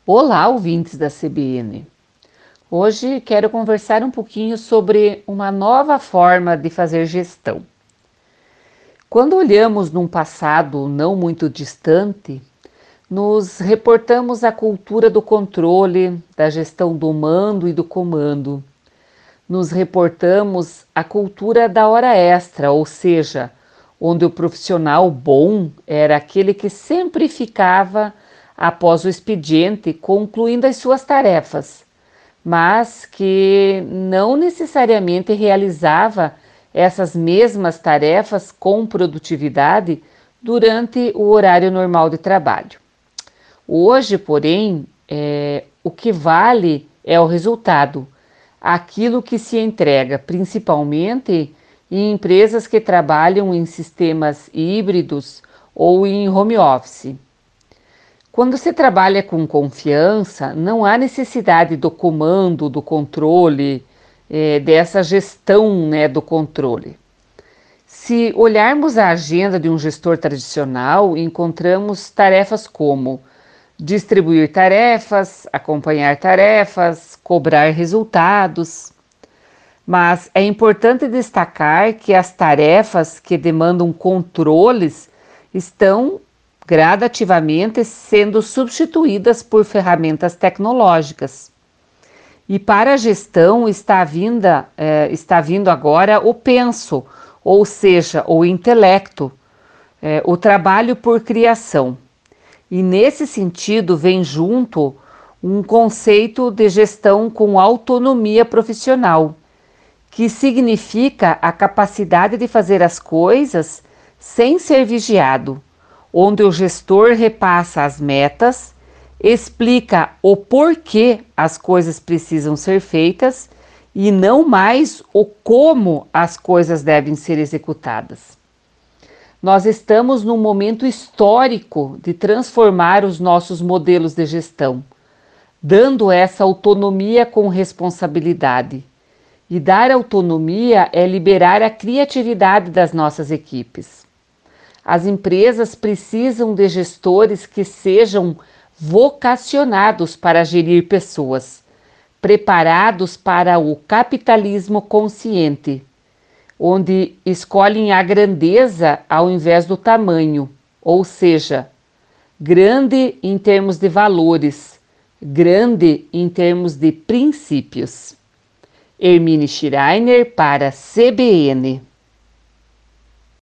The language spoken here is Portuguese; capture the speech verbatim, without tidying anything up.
Olá, ouvintes da C B N. Hoje quero conversar um pouquinho sobre uma nova forma de fazer gestão. Quando olhamos num passado não muito distante, nos reportamos à cultura do controle, da gestão do mando e do comando. Nos reportamos à cultura da hora extra, ou seja, onde o profissional bom era aquele que sempre ficava após o expediente, concluindo as suas tarefas, mas que não necessariamente realizava essas mesmas tarefas com produtividade durante o horário normal de trabalho. Hoje, porém, é, o que vale é o resultado, aquilo que se entrega, principalmente em empresas que trabalham em sistemas híbridos ou em home office. Quando se trabalha com confiança, não há necessidade do comando, do controle, eh, dessa gestão, né, do controle. Se olharmos a agenda de um gestor tradicional, encontramos tarefas como distribuir tarefas, acompanhar tarefas, cobrar resultados. Mas é importante destacar que as tarefas que demandam controles estão gradativamente sendo substituídas por ferramentas tecnológicas. E para a gestão está, vinda, eh, está vindo agora o penso, ou seja, o intelecto, eh, o trabalho por criação. E nesse sentido vem junto um conceito de gestão com autonomia profissional, que significa a capacidade de fazer as coisas sem ser vigiado, onde o gestor repassa as metas, explica o porquê as coisas precisam ser feitas e não mais o como as coisas devem ser executadas. Nós estamos num momento histórico de transformar os nossos modelos de gestão, dando essa autonomia com responsabilidade. E dar autonomia é liberar a criatividade das nossas equipes. As empresas precisam de gestores que sejam vocacionados para gerir pessoas, preparados para o capitalismo consciente, onde escolhem a grandeza ao invés do tamanho, ou seja, grande em termos de valores, grande em termos de princípios. Hermine Schreiner para C B N.